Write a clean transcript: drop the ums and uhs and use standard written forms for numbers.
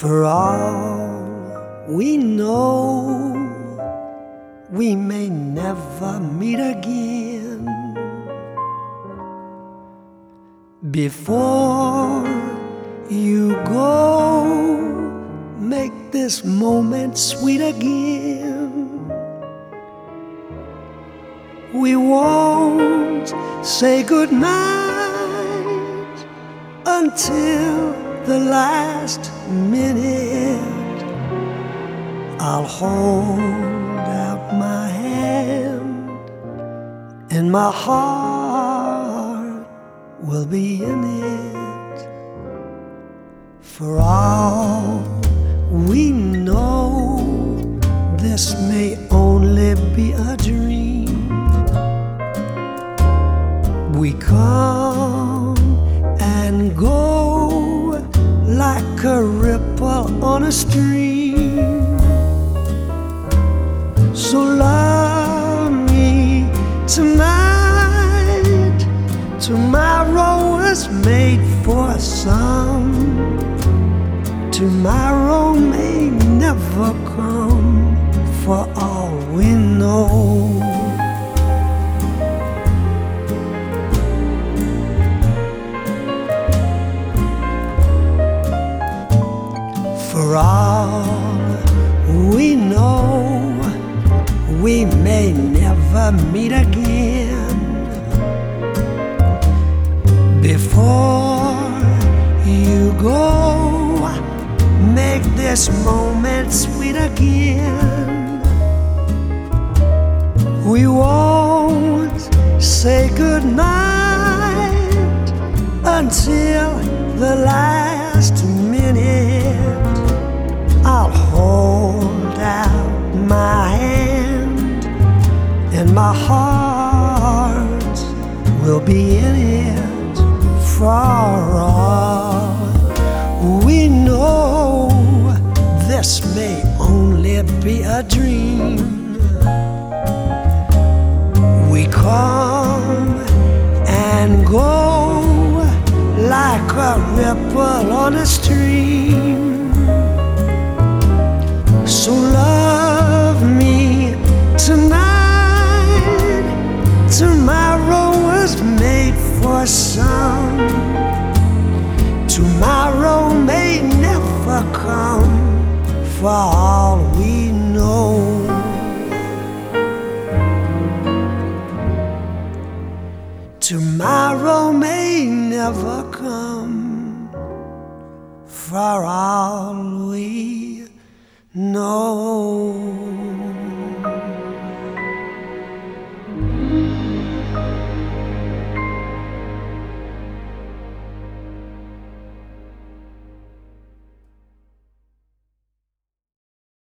For all we know, we may never meet again. Before you go, make this moment sweet again. We won't say goodnight until the last minute. I'll hold out my hand and my heart will be in it. For all we know, this may only be a dream. We come and go like a ripple on a stream. So love me tonight. Tomorrow was made for some. Tomorrow may never come, for all we know. For all we know, we may never meet again. Before you go, make this moment sweet again. We won't say goodnight until the last minute. I'll hold out my hand and my heart will be in it. For all we know, this may only be a dream. We come and go like a ripple on a stream. So love me tonight. Tomorrow was made for some. Tomorrow may never come, for all we know. Tomorrow may never come, for all we know.